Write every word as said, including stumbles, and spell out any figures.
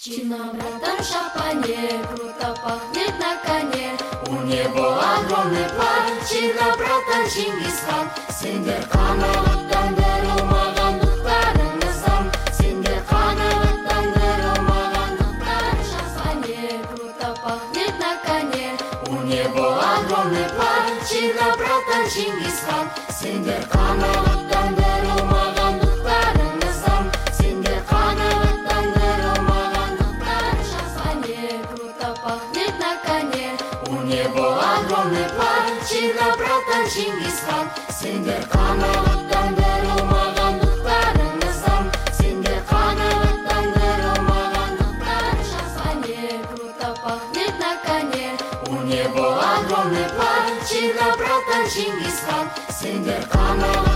Чина, братан, в шапане, круто пахнет на коне. У него огромный план. Чина, братан, Чингисхан. Сендер қанағаттандыр алмаған дұқтарыңыздан. Сендер қанағаттандыр алмаған дұқтар. Шапане, круто пахнет на коне. У него огромный план. Чина, братан, Чингисхан. Сендер қанағаттандыр алмаған дұқтарыңыздан. Сендер қанағаттандыр алмаған дұқтар. Шапане, круто пахнет на коне. У него огромный план. Чина, братан, Чингисхан. Сендер қанағаттандыр алмаған дұқтарыңыздан. Сендер қанағаттандыр алмаған дұқтар. Шапане, круто пахнет на коне. У него огромный план. Чина, братан, Чингисхан. Сендер қанағаттандыр